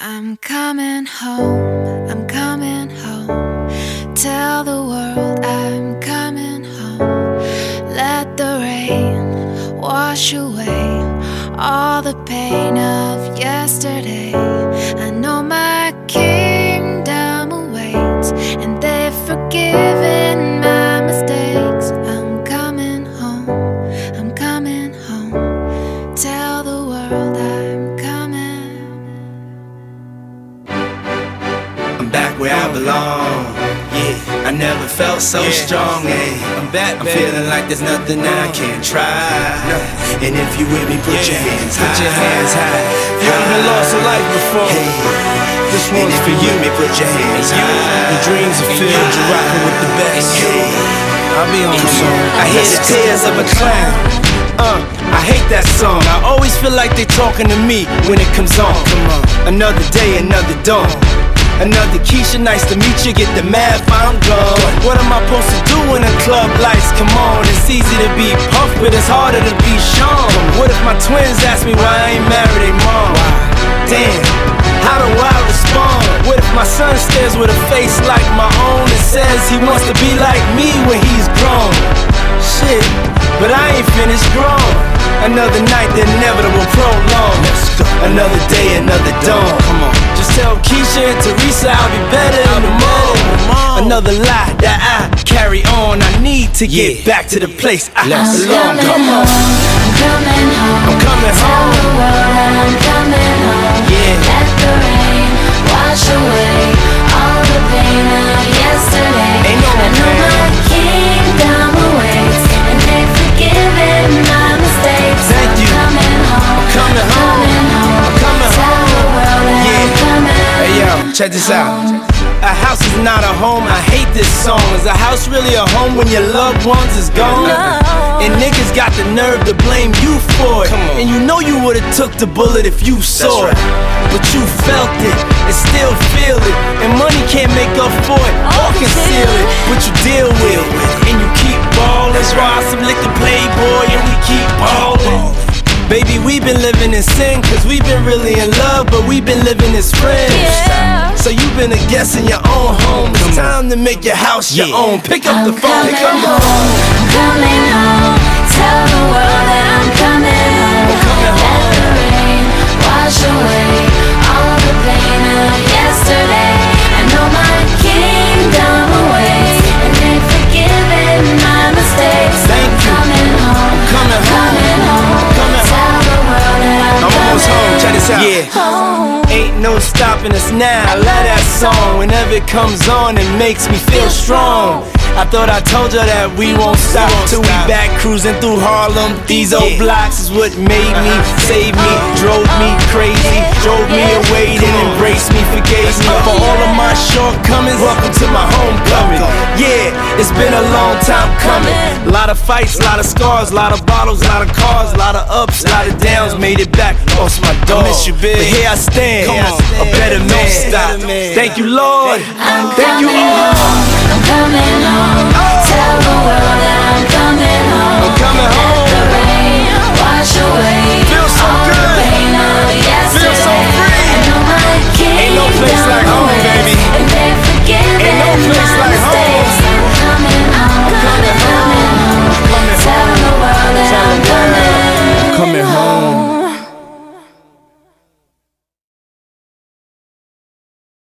I'm coming home, I'm coming home. Tell the world I'm coming home. Let the rain wash away all the pain of yesterday. I know my kingdom awaits, and they've forgiven my mistakes. I'm coming home, I'm coming home. Tell the world I'm coming. I'm back where I belong. Yeah, I never felt so strong. I'm back, I'm feeling like there's nothing I can't try. And if you with me, put your hands high. Put your hands high. You ever lost a life before? This one's for you. Put your hands high. Your dreams are filled, you're rocking with the best. I'll be on the song. I hear the tears of a clown. I hate that song. I always feel like they talking to me when it comes on. Another day, another dawn. Another Keisha, nice to meet you. Get the math, I'm gone. What am I supposed to do when the club lights come on? It's easy to be Puff, but it's harder to be Sean. What if my twins ask me why I ain't married their mom? Damn, how do I respond? What if my son stares with a face like my own and says he wants to be like me when he's grown? Shit, but I ain't finished grown. Another night, the inevitable prolong. Another day, another dawn. Come on. Just tell Keisha and Teresa I'll be better in the morning. Another lie that I carry on. I need to get back to the place I belong. Come on. I'm coming home. I'm coming Tell home. the world I'm coming home. Yeah. Let the rain wash away all the pain of yesterday. Ain't no I know pain. my kingdom awaits, and they've forgiven my mistakes. Thank you. I'm coming home. Coming home. Coming home. Coming Tell home. the world that I'm coming. Hey yo, check this out. A house is not a home, I hate this song. Is a house really a home when your loved ones is gone? And niggas got the nerve to blame you for it. And you know you would've took the bullet if you saw it. But you felt it and still feel it. And money can't make up for it or conceal it. But you deal with it and you keep ballin'. Ride some liquor Playboy and we keep ballin'. Baby, we been living in sin, cause we been really in love, but we been living as friends. So you been a guest in your own home. It's time to make your house your own. Pick up the phone, pick up the phone. I'm coming home. Tell the world that I'm coming home. Let the rain wash away all the pain of yesterday. I know my kingdom awaits, and they've forgiven my mistakes. Thank you. Coming home. Coming home. Coming home. Coming Tell the world that I'm almost home, check this out. home. Ain't no stopping us now. I love that song. Whenever it comes on, it makes me feel strong. I thought I told you that we won't stop till we back cruising through Harlem. These old blocks is what made me, saved me, drove me crazy, drove me away, then embraced me, forgave me for all of my shortcomings. Welcome to my homecoming. Yeah, it's been a long time coming. A lot of fights, a lot of scars, a lot of bottles, a lot of cars, a lot of ups, a lot of downs. Made it back, lost my dog. Miss you, big. But here I stand, a better man. Thank you, Lord. Thank you all. I'm coming home. Tell the world that I'm coming home. I'm coming home. Let the rain wash away Feels so all good. the pain of yesterday. Feel so free.